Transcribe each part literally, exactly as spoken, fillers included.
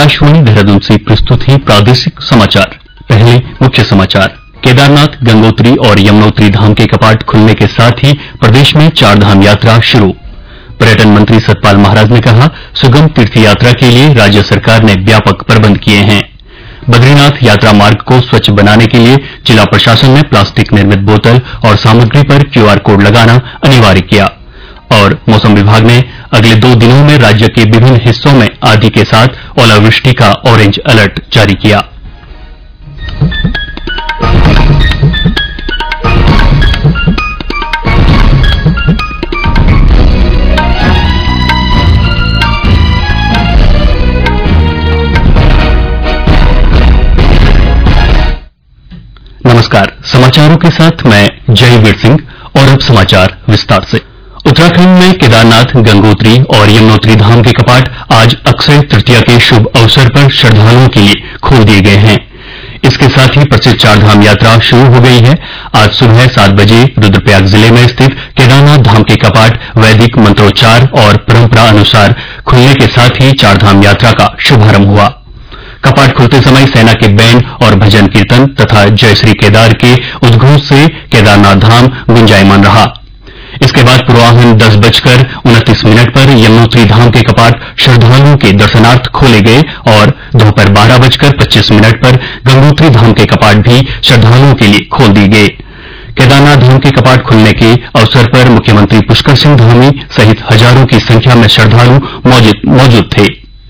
आकाशवाणी देहरादून से प्रस्तुत है प्रादेशिक समाचार। पहले मुख्य समाचार। केदारनाथ, गंगोत्री और यमुनोत्री धाम के कपाट खुलने के साथ ही प्रदेश में चार धाम यात्रा शुरू। पर्यटन मंत्री सतपाल महाराज ने कहा, सुगम तीर्थ यात्रा के लिए राज्य सरकार ने व्यापक प्रबंध किए हैं। बद्रीनाथ यात्रा मार्ग को स्वच्छ बनाने के लिए जिला प्रशासन ने प्लास्टिक निर्मित बोतल और सामग्री पर क्यूआर कोड लगाना अनिवार्य किया। और मौसम विभाग ने अगले दो दिनों में राज्य के विभिन्न हिस्सों में आंधी के साथ ओलावृष्टि का ऑरेंज अलर्ट जारी किया। नमस्कार, समाचारों के साथ मैं जयवीर सिंह। और अब समाचार विस्तार से। उत्तराखंड में केदारनाथ, गंगोत्री और यमुनोत्री धाम के कपाट आज अक्षय तृतीया के शुभ अवसर पर श्रद्धालुओं के लिए खोल दिए गए हैं। इसके साथ ही प्रसिद्ध चार धाम यात्रा शुरू हो गई है। आज सुबह सात बजे रुद्रप्रयाग जिले में स्थित केदारनाथ धाम के कपाट वैदिक मंत्रोच्चार और परंपरा अनुसार खुलने के साथ ही चार धाम यात्रा का शुभारंभ हुआ। कपाट खुलते समय सेना के बैंड और भजन कीर्तन तथा जय श्री केदार के उद्घोष से केदारनाथ धाम गुंजायमान रहा। इसके बाद पूर्वाह्न दस बजकर उनतीस मिनट पर यमुनोत्री धाम के कपाट श्रद्धालुओं के दर्शनार्थ खोले गए और दोपहर बारह बजकर पच्चीस मिनट पर गंगोत्री धाम के कपाट भी श्रद्धालुओं के लिए खोल दिए गए। केदारनाथ धाम के कपाट खुलने के अवसर पर मुख्यमंत्री पुष्कर सिंह धामी सहित हजारों की संख्या में श्रद्धालु मौजूद थे।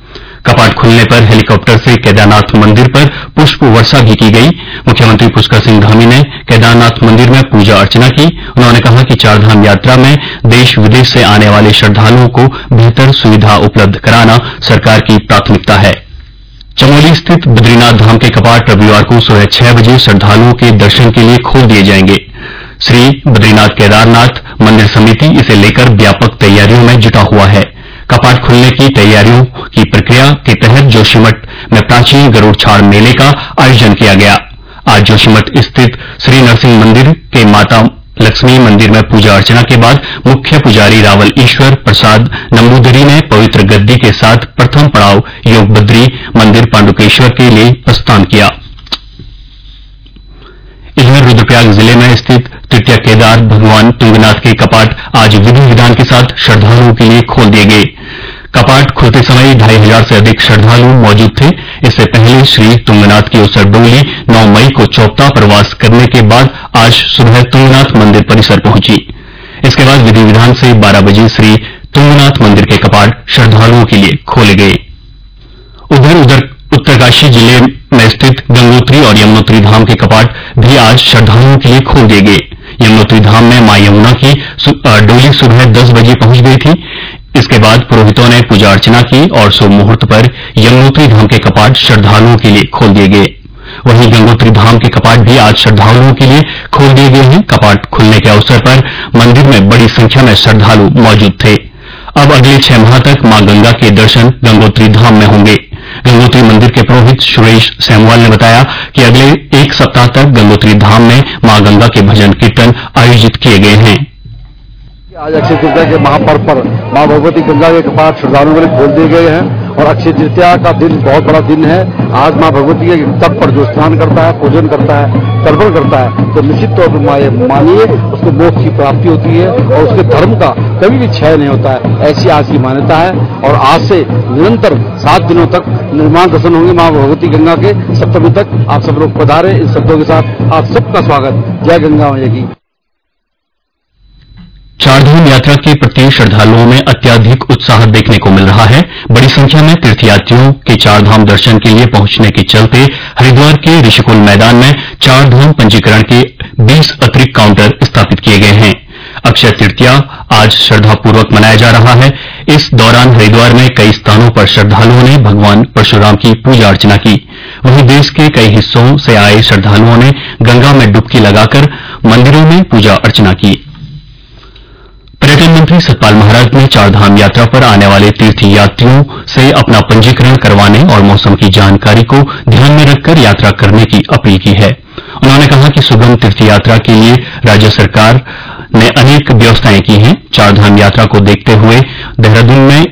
कपाट खुलने पर हेलीकॉप्टर से केदारनाथ मंदिर पर पुष्प वर्षा भी की गई। मुख्यमंत्री पुष्कर सिंह धामी ने केदारनाथ मंदिर में पूजा अर्चना की। उन्होंने कहा कि चारधाम यात्रा में देश विदेश से आने वाले श्रद्धालुओं को बेहतर सुविधा उपलब्ध कराना सरकार की प्राथमिकता है। चमोली स्थित बद्रीनाथ धाम के कपाट रविवार को सुबह छह बजे श्रद्धालुओं के दर्शन के लिए खोल दिए जाएंगे। श्री बद्रीनाथ केदारनाथ मंदिर समिति इसे लेकर व्यापक तैयारियों में जुटा हुआ है। कपाट खुलने की तैयारियों की प्रक्रिया के तहत जोशीमठ में प्राचीन गरुड़ छाड़ मेले का आयोजन किया गया। आज जोशीमठ स्थित श्री नरसिंह मंदिर के माता लक्ष्मी मंदिर में पूजा अर्चना के बाद मुख्य पुजारी रावल ईश्वर प्रसाद नंबूदरी ने पवित्र गद्दी के साथ प्रथम पड़ाव योग बद्री मंदिर पांडुकेश्वर के लिए प्रस्थान किया। इधर रुद्रप्रयाग जिले में स्थित तृतीय केदार भगवान तुंगनाथ के कपाट आज विधि विधान के साथ श्रद्धालुओं के लिए खोल दिए गए। कपाट खुलते समय ढाई हजार से अधिक श्रद्धालु मौजूद थे। इससे पहले श्री तुंगनाथ की उसर डोली नौ मई को चौपता प्रवास करने के बाद आज सुबह तुंगनाथ मंदिर परिसर पहुंची। इसके बाद विधि विधान से बारह बजे श्री तुंगनाथ मंदिर के कपाट श्रद्धालुओं के लिए खोले गए। उधर उधर उत्तरकाशी जिले में स्थित गंगोत्री और यमुनोत्री धाम के कपाट भी आज श्रद्धालुओं के लिए खोल दिए गए। यमुनोत्री धाम में मां यमुना की डोली सुबह दस बजे पहुंच गई थी। इसके बाद पुरोहितों ने पूजा अर्चना की और शुभ मुहूर्त पर यमुनोत्री धाम के कपाट श्रद्धालुओं के लिए खोल दिए गए। वहीं गंगोत्री धाम के कपाट भी आज श्रद्धालुओं के लिए खोल दिए गए हैं। कपाट खुलने के अवसर पर मंदिर में बड़ी संख्या में श्रद्धालु मौजूद थे। अब अगले छह माह तक मां गंगा के दर्शन गंगोत्री धाम में होंगे। गंगोत्री मंदिर के पुरोहित सुरेश सेमवाल ने बताया कि अगले एक सप्ताह तक गंगोत्री धाम में मां गंगा के भजन कीर्तन आयोजित किए गए हैं। आज अक्षय तृतीया के महापर्व पर मां भगवती गंगा के कपाट श्रद्धालुओं के लिए खोल दिए गए हैं और अक्षय तृतीया का दिन बहुत बड़ा दिन है। आज मां भगवती के तट पर जो स्नान करता है, पूजन करता है, तर्पण करता है, तो निश्चित तौर पर मानिए उसको मोक्ष की प्राप्ति होती है और उसके धर्म का कभी भी क्षय नहीं होता है। ऐसी आज की मान्यता है और आज से निरंतर सात दिनों तक निर्माण दर्शन होंगे मां भगवती गंगा के सप्तमी तक। आप सब लोग पधारे। इन शब्दों के साथ आप सबका स्वागत। जय गंगा मैया की। चारधाम यात्रा के प्रति श्रद्धालुओं में अत्यधिक उत्साह देखने को मिल रहा है। बड़ी संख्या में तीर्थयात्रियों के चारधाम दर्शन के लिए पहुंचने के चलते हरिद्वार के ऋषिकुल मैदान में चारधाम पंजीकरण के बीस अतिरिक्त काउंटर स्थापित किए गए हैं। अक्षय तृतीया आज श्रद्धापूर्वक मनाया जा रहा है। इस दौरान हरिद्वार में कई स्थानों पर श्रद्धालुओं ने भगवान परशुराम की पूजा अर्चना की। वहीं देश के कई हिस्सों से आए श्रद्धालुओं ने गंगा में डुबकी लगाकर मंदिरों में पूजा अर्चना की। पर्यटन मंत्री सतपाल महाराज ने चारधाम यात्रा पर आने वाले तीर्थ यात्रियों से अपना पंजीकरण करवाने और मौसम की जानकारी को ध्यान में रखकर यात्रा करने की अपील की है। उन्होंने कहा कि सुगम तीर्थ यात्रा के लिए राज्य सरकार ने अनेक व्यवस्थाएं की हैं। चारधाम यात्रा को देखते हुए देहरादून में एक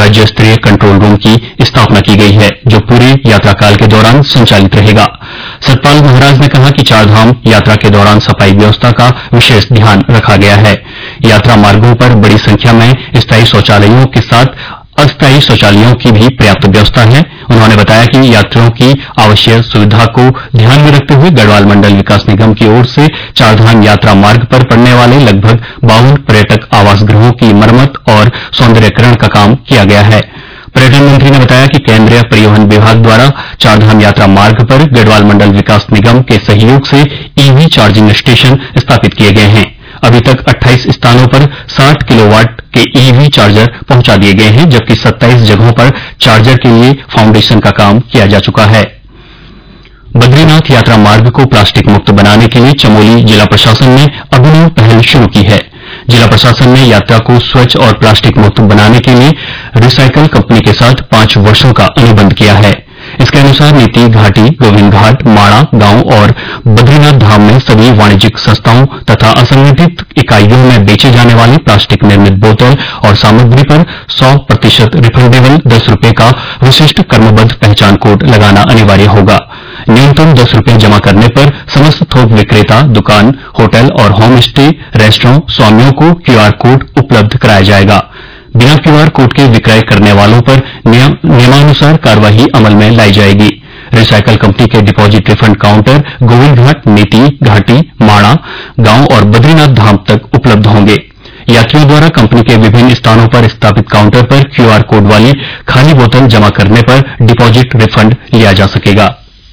राज्य स्तरीय कंट्रोल रूम की स्थापना की गई है, जो पूरे यात्रा काल के दौरान संचालित रहेगा। सतपाल महाराज ने कहा कि चारधाम यात्रा के दौरान सफाई व्यवस्था का विशेष ध्यान रखा गया है। यात्रा मार्गों पर बड़ी संख्या में स्थायी शौचालयों के साथ अस्थायी शौचालयों की भी पर्याप्त व्यवस्था है। उन्होंने बताया कि यात्रियों की आवश्यक सुविधा को ध्यान में रखते हुए गढ़वाल मंडल विकास निगम की ओर से चारधाम यात्रा मार्ग पर पड़ने वाले लगभग बावन पर्यटक आवास गृहों की मरम्मत और सौंदर्यीकरण का काम किया गया है। पर्यटन मंत्री ने बताया कि केंद्रीय परिवहन विभाग द्वारा चारधाम यात्रा मार्ग पर गढ़वाल मंडल विकास निगम के सहयोग से ईवी चार्जिंग स्टेशन स्थापित किए गए हैं। अभी तक अट्ठाईस स्थानों पर साठ किलोवाट के ईवी चार्जर पहुंचा दिए गए हैं, जबकि सत्ताईस जगहों पर चार्जर के लिए फाउंडेशन का काम किया जा चुका है। बद्रीनाथ यात्रा मार्ग को प्लास्टिक मुक्त बनाने के लिए चमोली जिला प्रशासन ने अभिनव पहल शुरू की है। जिला प्रशासन ने यात्रा को स्वच्छ और प्लास्टिक मुक्त बनाने के लिए रिसाइकल कंपनी के साथ पांच वर्षों का अनुबंध किया है। इसके अनुसार नीति घाटी, गोविंद घाट, माणा गांव और बद्रीनाथ धाम में सभी वाणिज्यिक संस्थाओं तथा असंगठित इकाइयों में बेचे जाने वाली प्लास्टिक निर्मित बोतल और सामग्री पर सौ प्रतिशत रिफंडेबल दस रुपये का विशिष्ट क्रमबद्ध पहचान कोड लगाना अनिवार्य होगा। न्यूनतम दस रुपये जमा करने पर समस्त थोक विक्रेता, दुकान, होटल और होम स्टे रेस्टोरेंट स्वामियों को क्यूआर कोड उपलब्ध कराया जाएगा। बिना क्यूआर कोड के विक्रय करने वालों पर नियमानुसार कार्यवाही अमल में लाई जाएगी। रिसाइकल कंपनी के deposit refund counter Govind Ghat, Niti घाटी, माणा गांव और बद्रीनाथ धाम तक उपलब्ध होंगे। यात्रियों द्वारा कंपनी के विभिन्न स्थानों पर स्थापित काउंटर पर क्यूआर कोड वाली खाली बोतल जमा करने पर डिपॉजिट रिफंड लिया जा सकेगा।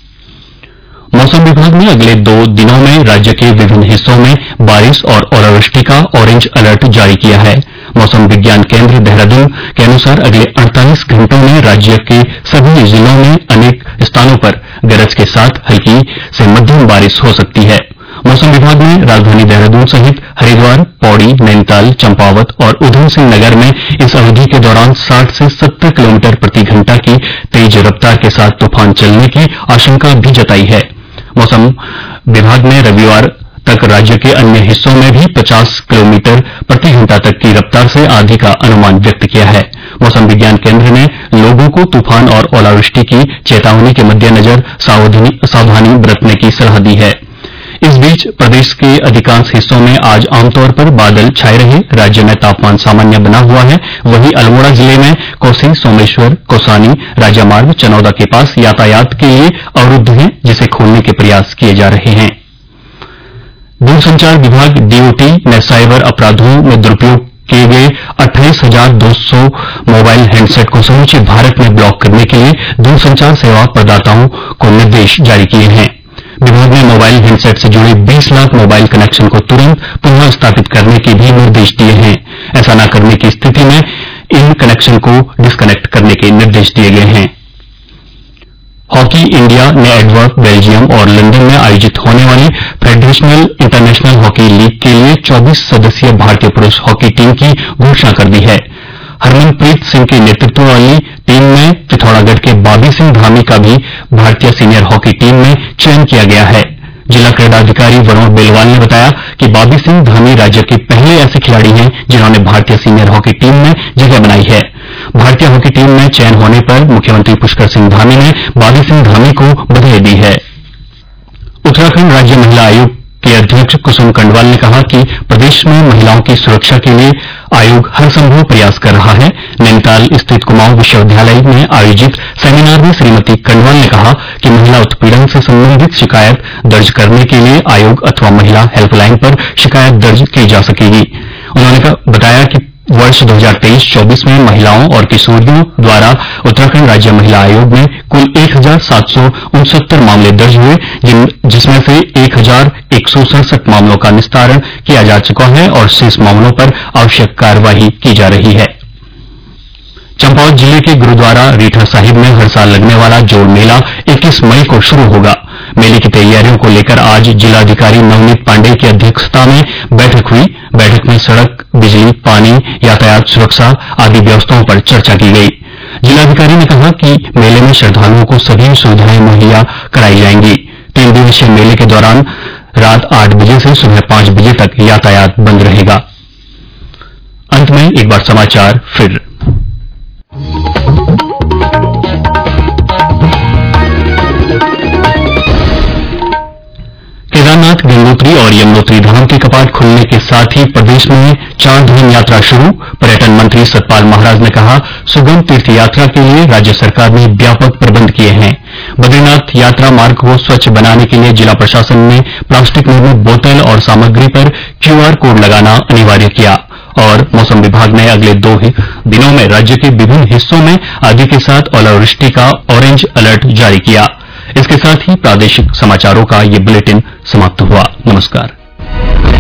मौसम विभाग ने अगले दो दिनों में राज्य के विभिन्न हिस्सों में बारिश और ओलावृष्टि का ऑरेंज अलर्ट जारी किया है। मौसम विज्ञान केंद्र देहरादून के अनुसार अगले अड़तालीस घंटों में राज्य के सभी जिलों में अनेक स्थानों पर गरज के साथ हल्की से मध्यम बारिश हो सकती है। मौसम विभाग ने राजधानी देहरादून सहित हरिद्वार, पौड़ी, नैनीताल, चंपावत और उधम सिंह नगर में इस अवधि के दौरान साठ से सत्तर किलोमीटर प्रति घंटा की तेज रफ्तार के साथ तूफान चलने की आशंका भी जताई है। मौसम विभाग ने रविवार तक राज्य के अन्य हिस्सों में भी पचास किलोमीटर प्रति घंटा तक की रफ्तार से आंधी का अनुमान व्यक्त किया है। मौसम विज्ञान केंद्र ने लोगों को तूफान और ओलावृष्टि की चेतावनी के मद्देनजर सावधानी बरतने की सलाह दी है। इस बीच प्रदेश के अधिकांश हिस्सों में आज आमतौर पर बादल छाए रहे। राज्य में तापमान सामान्य बना हुआ है। वहीं अल्मोड़ा जिले में कोसी, सोमेश्वर, कौसानी राजामार्ग चनौदा के पास यातायात के लिए अवरुद्ध है, जिसे खोलने के प्रयास किए जा रहे हैं। दूरसंचार विभाग डीओटी ने साइबर अपराधों में दुरुपयोग किए गए अट्ठाईस हजार दो सौ मोबाइल हैंडसेट को समूचे भारत में ब्लॉक करने के लिए दूरसंचार सेवा प्रदाताओं को निर्देश जारी किए हैं। विभाग ने मोबाइल हैंडसेट से जुड़े बीस लाख मोबाइल कनेक्शन को तुरंत पुनः स्थापित करने के भी निर्देश दिए हैं। ऐसा न करने की स्थिति में इन कनेक्शन को डिस्कनेक्ट करने के निर्देश दिए गए हैं। हॉकी इंडिया ने एडवर्ड, बेल्जियम और लंदन में आयोजित होने वाली फेडरेशनल इंटरनेशनल हॉकी लीग के लिए चौबीस सदस्यीय भारतीय पुरुष हॉकी टीम की घोषणा कर दी है। हरमनप्रीत सिंह के नेतृत्व वाली टीम में पिथौरागढ़ के बाबी सिंह धामी का भी भारतीय सीनियर हॉकी टीम में चयन किया गया है। जिला क्रीडाधिकारी वरुण बेलवाल ने बताया कि बाबी सिंह धामी राज्य के पहले ऐसे खिलाड़ी हैं जिन्होंने भारतीय सीनियर हॉकी टीम में जगह बनाई है। भारतीय हॉकी टीम में चयन होने पर मुख्यमंत्री पुष्कर सिंह धामी ने बाबी सिंह धामी को बधाई दी है। उत्तराखंड राज्य महिला आयोग के अध्यक्ष कुसुम कंडवाल ने कहा कि प्रदेश में महिलाओं की सुरक्षा के लिए आयोग हर संभव प्रयास कर रहा है। नैनीताल स्थित कुमाऊं विश्वविद्यालय में आयोजित सेमिनार में श्रीमती कंडवाल ने कहा कि महिला उत्पीड़न से संबंधित शिकायत दर्ज करने के लिए आयोग अथवा महिला हेल्पलाइन पर शिकायत दर्ज की जा सकेगी। उन्होंने बताया कि वर्ष दो हजार तेईस चौबीस में महिलाओं और किशोरियों द्वारा उत्तराखंड राज्य महिला आयोग में कुल एक हजार सात सौ उनसत्तर मामले दर्ज हुए, जिसमें से एक हजार एक सौ सड़सठ मामलों का निस्तारण किया जा चुका है और शेष मामलों पर आवश्यक कार्यवाही की जा रही है। चंपावत जिले के गुरुद्वारा रीठा साहिब में हर साल लगने वाला जोड़ मेला इक्कीस मई को शुरू होगा। मेले की तैयारियों को लेकर आज जिलाधिकारी नवनीत पांडेय की अध्यक्षता में बैठक हुई। बैठक में सड़क, बिजली, पानी, यातायात सुरक्षा आदि व्यवस्थाओं पर चर्चा की गई। जिलाधिकारी ने कहा कि मेले में श्रद्धालुओं को सभी सुविधाएं मुहैया कराई जाएंगी। तीन दिवसीय मेले के दौरान रात आठ बजे से सुबह पांच बजे तक यातायात बंद रहेगा। अंत में एक बार समाचार फिर और यमुनोत्री धाम के कपाट खुलने के साथ ही प्रदेश में चार धाम यात्रा शुरू। पर्यटन मंत्री सतपाल महाराज ने कहा, सुगम तीर्थ यात्रा के लिए राज्य सरकार ने व्यापक प्रबंध किए हैं। बद्रीनाथ यात्रा मार्ग को स्वच्छ बनाने के लिए जिला प्रशासन ने प्लास्टिक निर्मित बोतल और सामग्री पर क्यूआर कोड लगाना अनिवार्य किया। और मौसम विभाग ने अगले दो दिनों में राज्य के विभिन्न हिस्सों में आंधी के साथ ओलावृष्टि का ऑरेंज अलर्ट जारी किया। इसके साथ ही प्रादेशिक समाचारों का ये बुलेटिन समाप्त हुआ। नमस्कार।